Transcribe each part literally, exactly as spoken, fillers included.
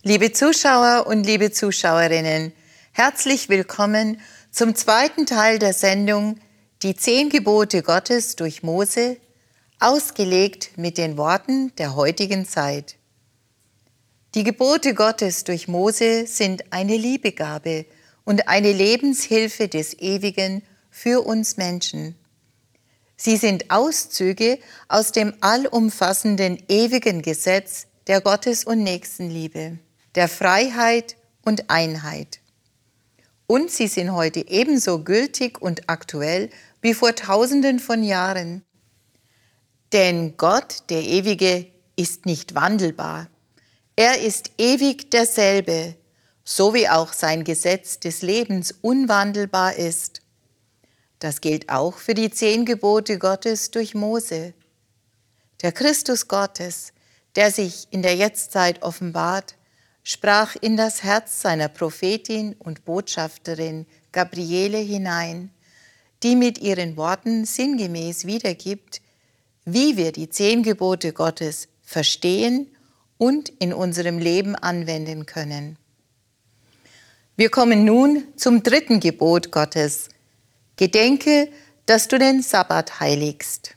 Liebe Zuschauer und liebe Zuschauerinnen, herzlich willkommen zum zweiten Teil der Sendung Die zehn Gebote Gottes durch Mose, ausgelegt mit den Worten der heutigen Zeit. Die Gebote Gottes durch Mose sind eine Liebegabe und eine Lebenshilfe des Ewigen für uns Menschen. Sie sind Auszüge aus dem allumfassenden ewigen Gesetz der Gottes- und Nächstenliebe, der Freiheit und Einheit. Und sie sind heute ebenso gültig und aktuell wie vor Tausenden von Jahren. Denn Gott, der Ewige, ist nicht wandelbar. Er ist ewig derselbe, so wie auch sein Gesetz des Lebens unwandelbar ist. Das gilt auch für die zehn Gebote Gottes durch Mose. Der Christus Gottes, der sich in der Jetztzeit offenbart, sprach in das Herz seiner Prophetin und Botschafterin Gabriele hinein, die mit ihren Worten sinngemäß wiedergibt, wie wir die zehn Gebote Gottes verstehen und in unserem Leben anwenden können. Wir kommen nun zum dritten Gebot Gottes. Gedenke, dass du den Sabbat heiligst.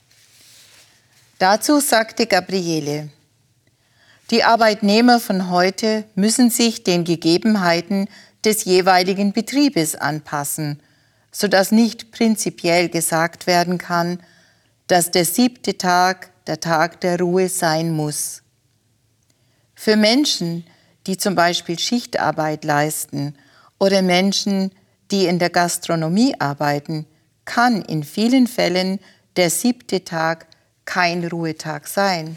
Dazu sagte Gabriele: Die Arbeitnehmer von heute müssen sich den Gegebenheiten des jeweiligen Betriebes anpassen, sodass nicht prinzipiell gesagt werden kann, dass der siebte Tag der Tag der Ruhe sein muss. Für Menschen, die zum Beispiel Schichtarbeit leisten oder Menschen, die in der Gastronomie arbeiten, kann in vielen Fällen der siebte Tag kein Ruhetag sein.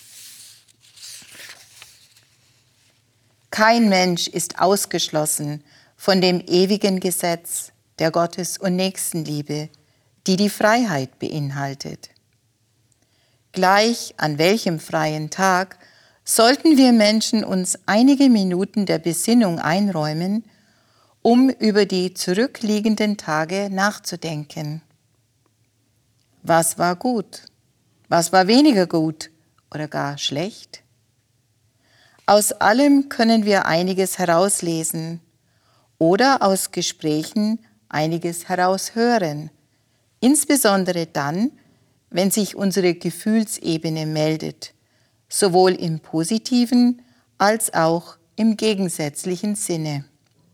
Kein Mensch ist ausgeschlossen von dem ewigen Gesetz der Gottes- und Nächstenliebe, die die Freiheit beinhaltet. Gleich an welchem freien Tag sollten wir Menschen uns einige Minuten der Besinnung einräumen, um über die zurückliegenden Tage nachzudenken. Was war gut? Was war weniger gut oder gar schlecht? Aus allem können wir einiges herauslesen oder aus Gesprächen einiges heraushören, insbesondere dann, wenn sich unsere Gefühlsebene meldet, sowohl im positiven als auch im gegensätzlichen Sinne.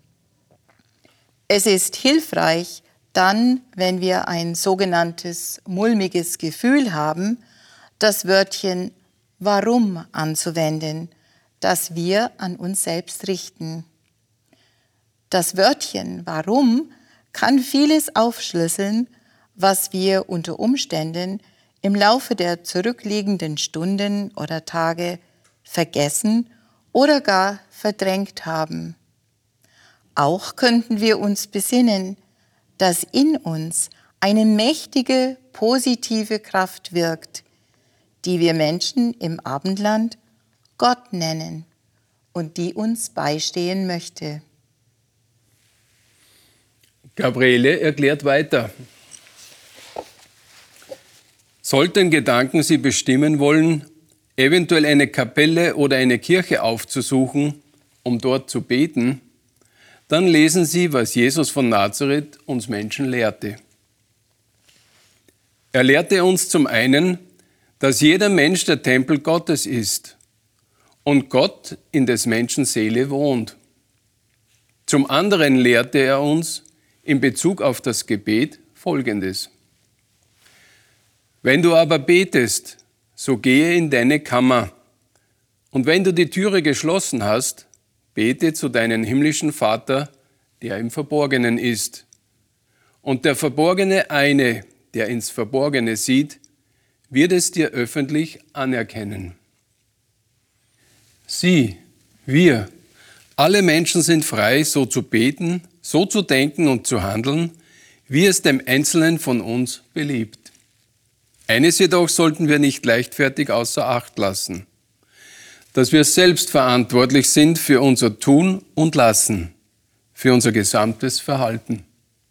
Es ist hilfreich, dann, wenn wir ein sogenanntes mulmiges Gefühl haben, das Wörtchen warum anzuwenden, das wir an uns selbst richten. Das Wörtchen warum kann vieles aufschlüsseln, was wir unter Umständen im Laufe der zurückliegenden Stunden oder Tage vergessen oder gar verdrängt haben. Auch könnten wir uns besinnen, dass in uns eine mächtige, positive Kraft wirkt, die wir Menschen im Abendland Gott nennen und die uns beistehen möchte. Gabriele erklärt weiter: Sollten Gedanken Sie bestimmen wollen, eventuell eine Kapelle oder eine Kirche aufzusuchen, um dort zu beten, dann lesen Sie, was Jesus von Nazareth uns Menschen lehrte. Er lehrte uns zum einen, dass jeder Mensch der Tempel Gottes ist und Gott in des Menschen Seele wohnt. Zum anderen lehrte er uns in Bezug auf das Gebet Folgendes: Wenn du aber betest, so gehe in deine Kammer, und wenn du die Türe geschlossen hast, bete zu deinem himmlischen Vater, der im Verborgenen ist. Und der Verborgene eine, der ins Verborgene sieht, wird es dir öffentlich anerkennen. Sie, wir, alle Menschen sind frei, so zu beten, so zu denken und zu handeln, wie es dem Einzelnen von uns beliebt. Eines jedoch sollten wir nicht leichtfertig außer Acht lassen: dass wir selbst verantwortlich sind für unser Tun und Lassen, für unser gesamtes Verhalten.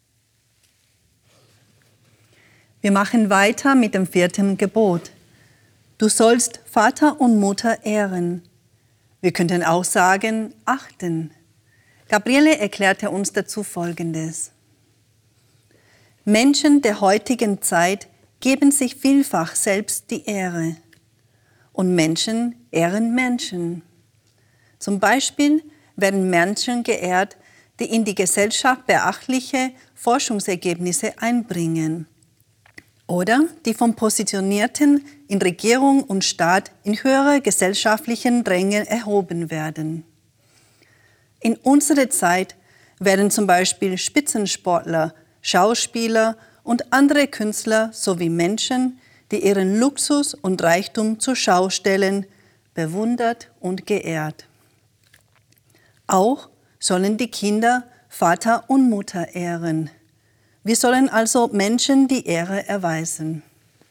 Wir machen weiter mit dem vierten Gebot. Du sollst Vater und Mutter ehren. Wir könnten auch sagen, achten. Gabriele erklärte uns dazu Folgendes. Menschen der heutigen Zeit geben sich vielfach selbst die Ehre. Und Menschen ehren Menschen. Zum Beispiel werden Menschen geehrt, die in die Gesellschaft beachtliche Forschungsergebnisse einbringen. Oder die von Positionierten in Regierung und Staat in höhere gesellschaftlichen Ränge erhoben werden. In unserer Zeit werden zum Beispiel Spitzensportler, Schauspieler und andere Künstler sowie Menschen, die ihren Luxus und Reichtum zur Schau stellen, bewundert und geehrt. Auch sollen die Kinder Vater und Mutter ehren. Wir sollen also Menschen die Ehre erweisen.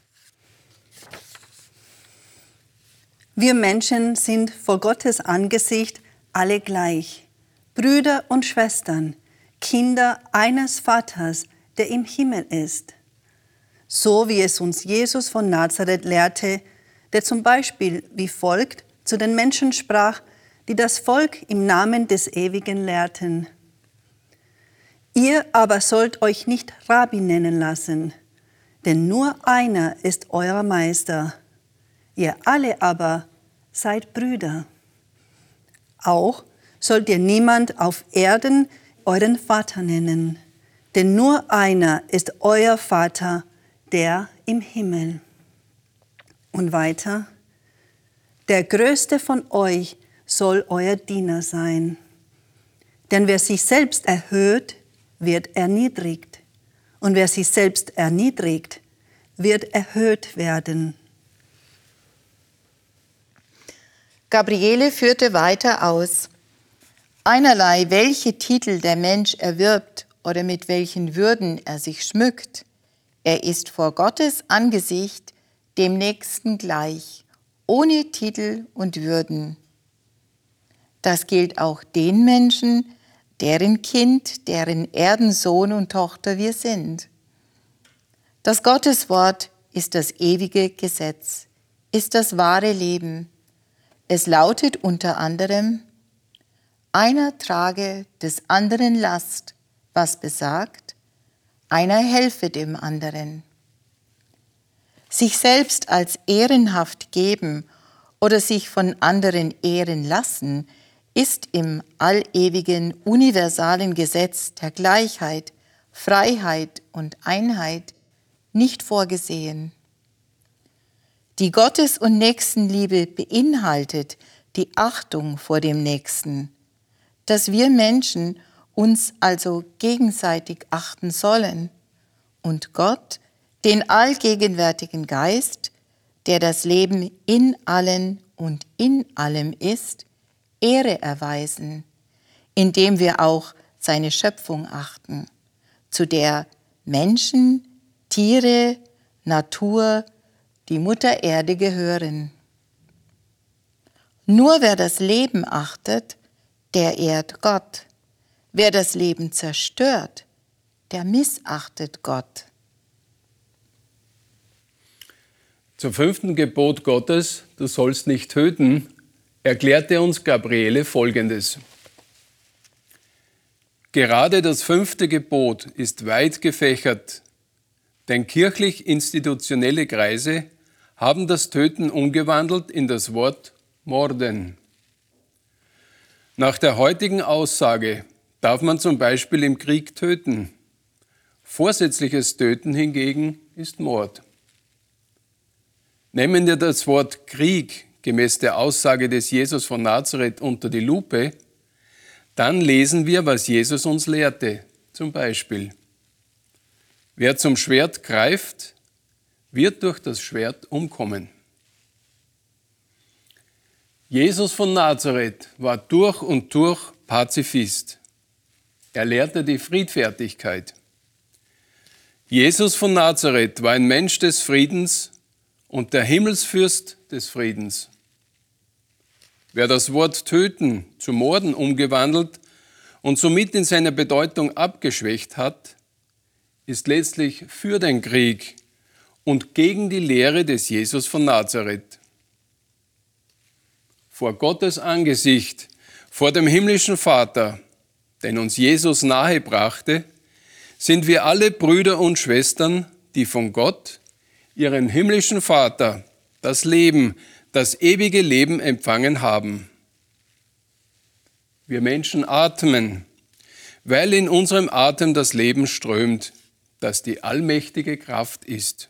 Wir Menschen sind vor Gottes Angesicht alle gleich, Brüder und Schwestern, Kinder eines Vaters, der im Himmel ist. So wie es uns Jesus von Nazareth lehrte, der zum Beispiel wie folgt zu den Menschen sprach, die das Volk im Namen des Ewigen lehrten. Ihr aber sollt euch nicht Rabbi nennen lassen, denn nur einer ist euer Meister. Ihr alle aber seid Brüder. Auch sollt ihr niemand auf Erden euren Vater nennen, denn nur einer ist euer Vater, der im Himmel. Und weiter, der Größte von euch soll euer Diener sein. Denn wer sich selbst erhöht, wird erniedrigt. Und wer sich selbst erniedrigt, wird erhöht werden. Gabriele führte weiter aus. Einerlei, welche Titel der Mensch erwirbt oder mit welchen Würden er sich schmückt, er ist vor Gottes Angesicht dem Nächsten gleich, ohne Titel und Würden. Das gilt auch den Menschen, deren Kind, deren Erdensohn und Tochter wir sind. Das Gotteswort ist das ewige Gesetz, ist das wahre Leben. Es lautet unter anderem, einer trage des anderen Last, was besagt, einer helfe dem anderen. Sich selbst als ehrenhaft geben oder sich von anderen ehren lassen, ist im allewigen universalen Gesetz der Gleichheit, Freiheit und Einheit nicht vorgesehen. Die Gottes- und Nächstenliebe beinhaltet die Achtung vor dem Nächsten, dass wir Menschen uns also gegenseitig achten sollen und Gott, den allgegenwärtigen Geist, der das Leben in allen und in allem ist, Ehre erweisen, indem wir auch seine Schöpfung achten, zu der Menschen, Tiere, Natur, die Mutter Erde gehören. Nur wer das Leben achtet, der ehrt Gott. Wer das Leben zerstört, der missachtet Gott. Zum fünften Gebot Gottes, du sollst nicht töten, erklärte uns Gabriele Folgendes. Gerade das fünfte Gebot ist weit gefächert, denn kirchlich-institutionelle Kreise haben das Töten umgewandelt in das Wort Morden. Nach der heutigen Aussage darf man zum Beispiel im Krieg töten. Vorsätzliches Töten hingegen ist Mord. Nehmen wir das Wort Krieg gemäß der Aussage des Jesus von Nazareth unter die Lupe, dann lesen wir, was Jesus uns lehrte. Zum Beispiel, wer zum Schwert greift, wird durch das Schwert umkommen. Jesus von Nazareth war durch und durch Pazifist. Er lehrte die Friedfertigkeit. Jesus von Nazareth war ein Mensch des Friedens und der Himmelsfürst des Friedens. Wer das Wort töten zu morden umgewandelt und somit in seiner Bedeutung abgeschwächt hat, ist letztlich für den Krieg und gegen die Lehre des Jesus von Nazareth. vor Gottes Angesicht, vor dem himmlischen Vater, den uns Jesus nahebrachte, sind wir alle Brüder und Schwestern, die von Gott, ihren himmlischen Vater, das Leben, das ewige Leben empfangen haben. Wir Menschen atmen, weil in unserem Atem das Leben strömt, das die allmächtige Kraft ist.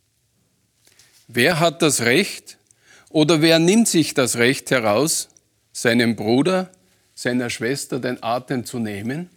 Wer hat das Recht oder wer nimmt sich das Recht heraus, seinem Bruder, seiner Schwester den Atem zu nehmen?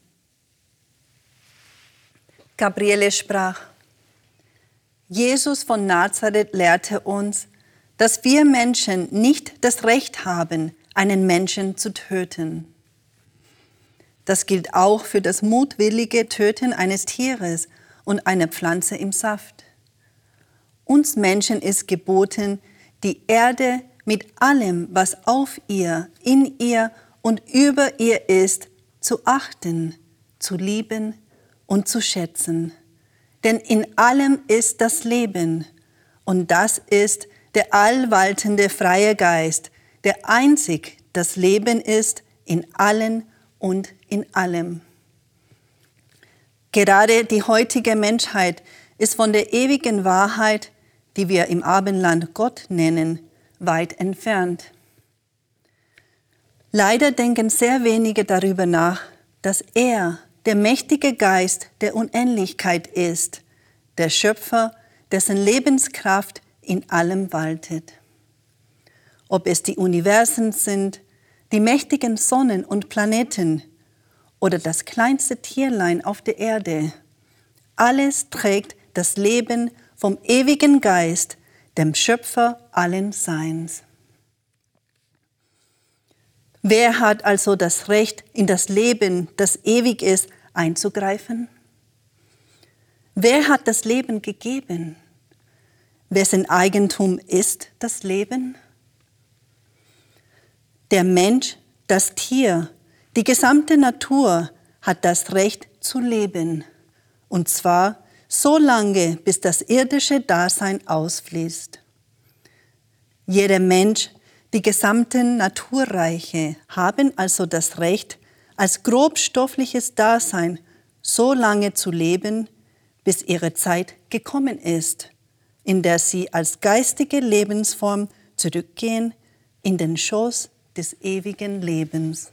Gabriele sprach: Jesus von Nazareth lehrte uns, dass wir Menschen nicht das Recht haben, einen Menschen zu töten. Das gilt auch für das mutwillige Töten eines Tieres und einer Pflanze im Saft. Uns Menschen ist geboten, die Erde mit allem, was auf ihr, in ihr und über ihr ist, zu achten, zu lieben und zu schätzen. Denn in allem ist das Leben, und das ist der allwaltende freie Geist, der einzig das Leben ist in allen und in allem. Gerade die heutige Menschheit ist von der ewigen Wahrheit, die wir im Abendland Gott nennen, weit entfernt. Leider denken sehr wenige darüber nach, dass er, der mächtige Geist der Unendlichkeit ist, der Schöpfer, dessen Lebenskraft in allem waltet. Ob es die Universen sind, die mächtigen Sonnen und Planeten oder das kleinste Tierlein auf der Erde, alles trägt das Leben vom ewigen Geist, dem Schöpfer allen Seins. Wer hat also das Recht, in das Leben, das ewig ist, einzugreifen? Wer hat das Leben gegeben? Wessen Eigentum ist das Leben? Der Mensch, das Tier, die gesamte Natur hat das Recht zu leben, und zwar so lange, bis das irdische Dasein ausfließt. Jeder Mensch, die gesamten Naturreiche haben also das Recht, als grobstoffliches Dasein so lange zu leben, bis ihre Zeit gekommen ist, in der sie als geistige Lebensform zurückgehen in den Schoß des ewigen Lebens.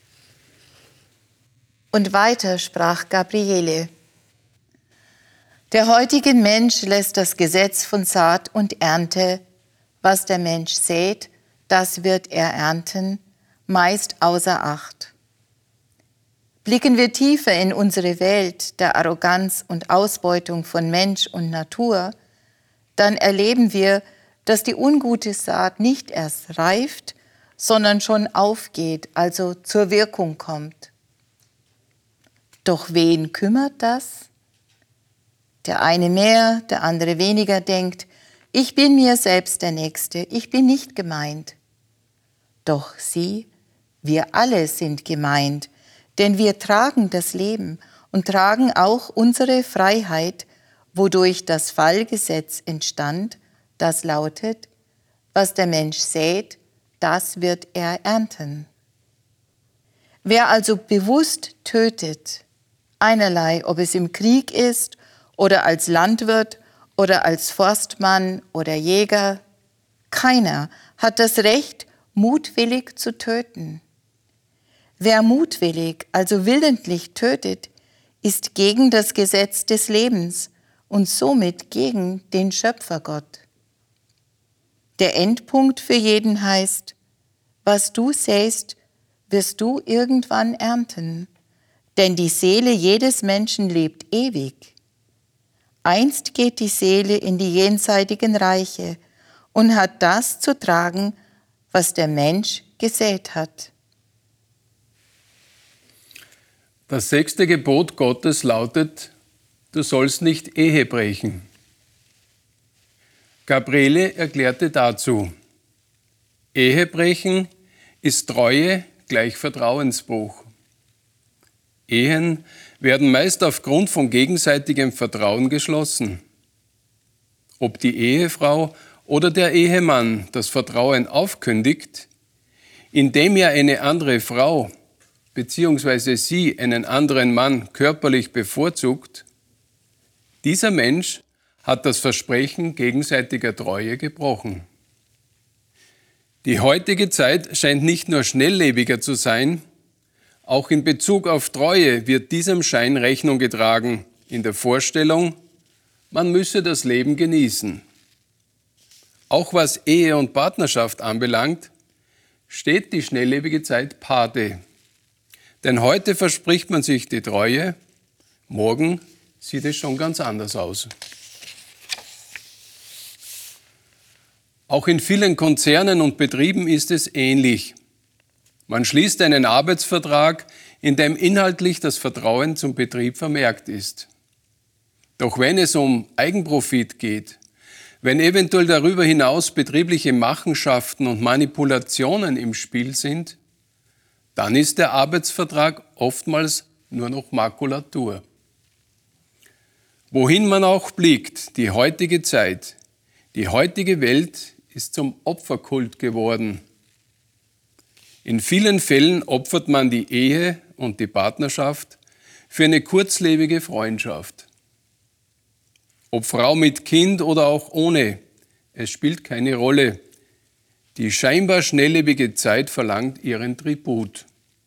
Und weiter sprach Gabriele: Der heutige Mensch lässt das Gesetz von Saat und Ernte, was der Mensch sät, das wird er ernten, meist außer Acht. Blicken wir tiefer in unsere Welt der Arroganz und Ausbeutung von Mensch und Natur, dann erleben wir, dass die ungute Saat nicht erst reift, sondern schon aufgeht, also zur Wirkung kommt. Doch wen kümmert das? Der eine mehr, der andere weniger denkt, ich bin mir selbst der Nächste, ich bin nicht gemeint. Doch sieh, wir alle sind gemeint, denn wir tragen das Leben und tragen auch unsere Freiheit, wodurch das Fallgesetz entstand, das lautet, was der Mensch sät, das wird er ernten. Wer also bewusst tötet, einerlei, ob es im Krieg ist oder als Landwirt oder als Forstmann oder Jäger, keiner hat das Recht, mutwillig zu töten. Wer mutwillig, also willentlich tötet, ist gegen das Gesetz des Lebens und somit gegen den Schöpfergott. Der Endpunkt für jeden heißt, was du säst, wirst du irgendwann ernten, denn die Seele jedes Menschen lebt ewig. Einst geht die Seele in die jenseitigen Reiche und hat das zu tragen, was der Mensch gesät hat. Das sechste Gebot Gottes lautet, du sollst nicht Ehe brechen. Gabriele erklärte dazu, Ehebrechen ist Treue gleich Vertrauensbruch. Ehen werden meist aufgrund von gegenseitigem Vertrauen geschlossen. Ob die Ehefrau oder der Ehemann das Vertrauen aufkündigt, indem er eine andere Frau bzw. sie einen anderen Mann körperlich bevorzugt, dieser Mensch hat das Versprechen gegenseitiger Treue gebrochen. Die heutige Zeit scheint nicht nur schnelllebiger zu sein, auch in Bezug auf Treue wird diesem Schein Rechnung getragen, in der Vorstellung, man müsse das Leben genießen. Auch was Ehe und Partnerschaft anbelangt, steht die schnelllebige Zeit Pate. Denn heute verspricht man sich die Treue, morgen sieht es schon ganz anders aus. Auch in vielen Konzernen und Betrieben ist es ähnlich. Man schließt einen Arbeitsvertrag, in dem inhaltlich das Vertrauen zum Betrieb vermerkt ist. Doch wenn es um Eigenprofit geht, wenn eventuell darüber hinaus betriebliche Machenschaften und Manipulationen im Spiel sind, dann ist der Arbeitsvertrag oftmals nur noch Makulatur. Wohin man auch blickt, die heutige Zeit, die heutige Welt ist zum Opferkult geworden. In vielen Fällen opfert man die Ehe und die Partnerschaft für eine kurzlebige Freundschaft. Ob Frau mit Kind oder auch ohne, es spielt keine Rolle. Die scheinbar schnelllebige Zeit verlangt ihren Tribut.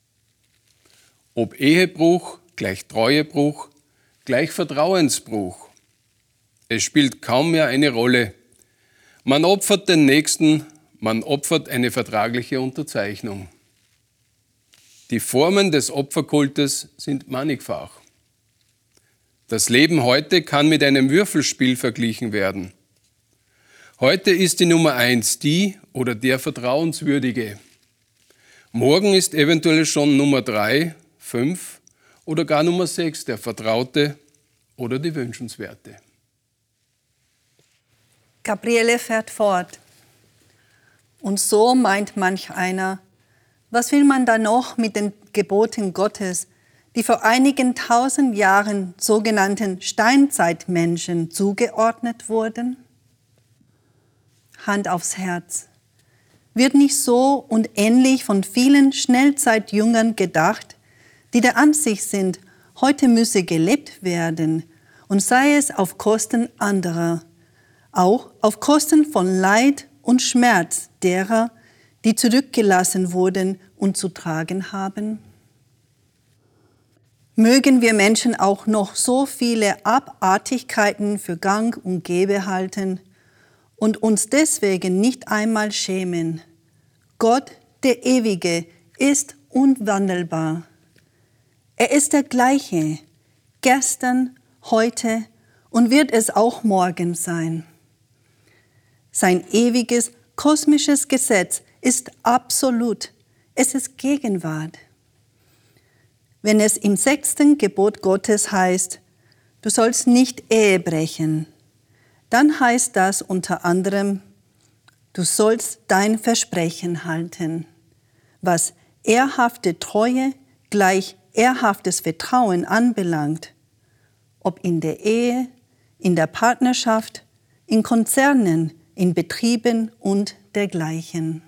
Ob Ehebruch gleich Treuebruch, gleich Vertrauensbruch. Es spielt kaum mehr eine Rolle. Man opfert den Nächsten, man opfert eine vertragliche Unterzeichnung. Die Formen des Opferkultes sind mannigfach. Das Leben heute kann mit einem Würfelspiel verglichen werden. Heute ist die Nummer eins die oder der Vertrauenswürdige. Morgen ist eventuell schon Nummer drei, fünf oder gar Nummer sechs der Vertraute oder die Wünschenswerte. Gabriele fährt fort. Und so meint manch einer, was will man da noch mit den Geboten Gottes, die vor einigen tausend Jahren sogenannten Steinzeitmenschen zugeordnet wurden? Hand aufs Herz. Wird nicht so und ähnlich von vielen Schnellzeitjüngern gedacht, die der Ansicht sind, heute müsse gelebt werden und sei es auf Kosten anderer, auch auf Kosten von Leid und Schmerz derer, die zurückgelassen wurden und zu tragen haben? Mögen wir Menschen auch noch so viele Abartigkeiten für Gang und Gäbe halten und uns deswegen nicht einmal schämen. Gott, der Ewige, ist unwandelbar. Er ist der gleiche, gestern, heute und wird es auch morgen sein. Sein ewiges, kosmisches Gesetz ist absolut, es ist Gegenwart. Wenn es im sechsten Gebot Gottes heißt, du sollst nicht Ehe brechen, dann heißt das unter anderem, du sollst dein Versprechen halten, was ehrhafte Treue gleich ehrhaftes Vertrauen anbelangt, ob in der Ehe, in der Partnerschaft, in Konzernen, in Betrieben und dergleichen.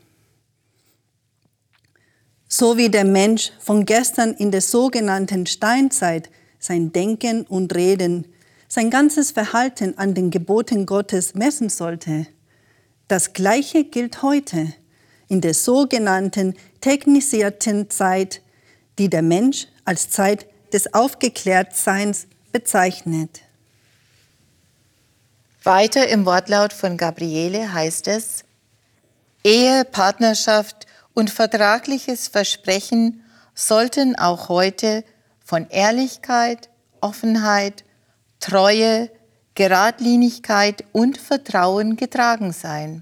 So wie der Mensch von gestern in der sogenannten Steinzeit sein Denken und Reden, sein ganzes Verhalten an den Geboten Gottes messen sollte, das Gleiche gilt heute in der sogenannten technisierten Zeit, die der Mensch als Zeit des Aufgeklärtseins bezeichnet. Weiter im Wortlaut von Gabriele heißt es, Ehe, Partnerschaft und vertragliches Versprechen sollten auch heute von Ehrlichkeit, Offenheit, Treue, Geradlinigkeit und Vertrauen getragen sein.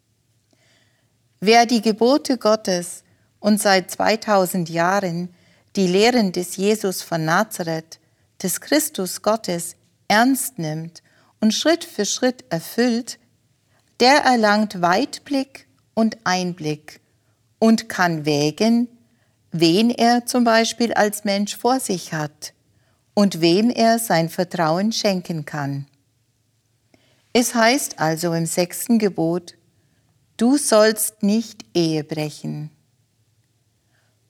Wer die Gebote Gottes und seit zweitausend Jahren die Lehren des Jesus von Nazareth, des Christus Gottes, ernst nimmt und Schritt für Schritt erfüllt, der erlangt Weitblick und Einblick und kann wägen, wen er zum Beispiel als Mensch vor sich hat und wem er sein Vertrauen schenken kann. Es heißt also im sechsten Gebot, du sollst nicht Ehe brechen.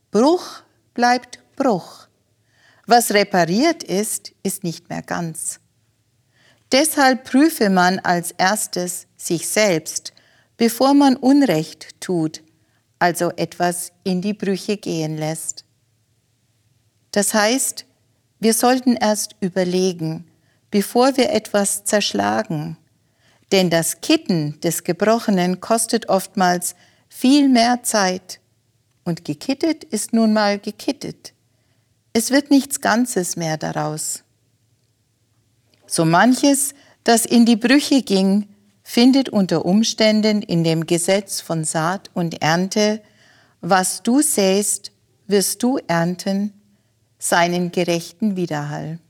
Bruch bleibt Bruch. Was repariert ist, ist nicht mehr ganz. Deshalb prüfe man als erstes sich selbst, bevor man Unrecht tut, also etwas in die Brüche gehen lässt. Das heißt, wir sollten erst überlegen, bevor wir etwas zerschlagen, denn das Kitten des Gebrochenen kostet oftmals viel mehr Zeit und gekittet ist nun mal gekittet. Es wird nichts Ganzes mehr daraus. So manches, das in die Brüche ging, findet unter Umständen in dem Gesetz von Saat und Ernte, was du sähst, wirst du ernten, seinen gerechten Widerhall.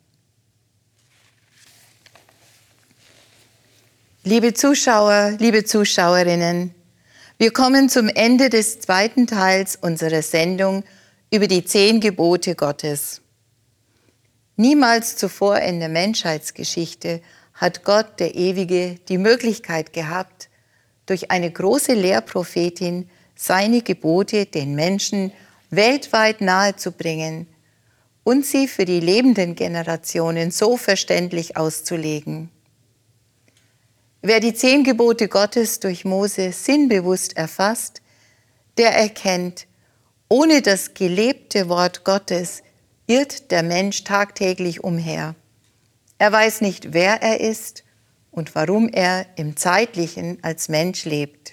Liebe Zuschauer, liebe Zuschauerinnen, wir kommen zum Ende des zweiten Teils unserer Sendung über die zehn Gebote Gottes. Niemals zuvor in der Menschheitsgeschichte hat Gott, der Ewige, die Möglichkeit gehabt, durch eine große Lehrprophetin seine Gebote den Menschen weltweit nahezubringen und sie für die lebenden Generationen so verständlich auszulegen. Wer die zehn Gebote Gottes durch Mose sinnbewusst erfasst, der erkennt, ohne das gelebte Wort Gottes irrt der Mensch tagtäglich umher. Er weiß nicht, wer er ist und warum er im Zeitlichen als Mensch lebt.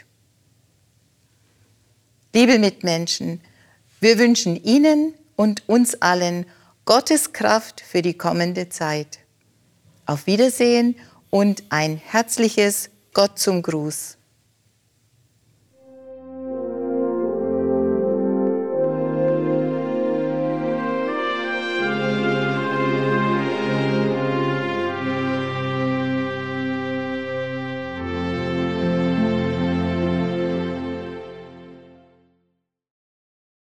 Liebe Mitmenschen, wir wünschen Ihnen und uns allen Gottes Kraft für die kommende Zeit. Auf Wiedersehen und ein herzliches Gott zum Gruß.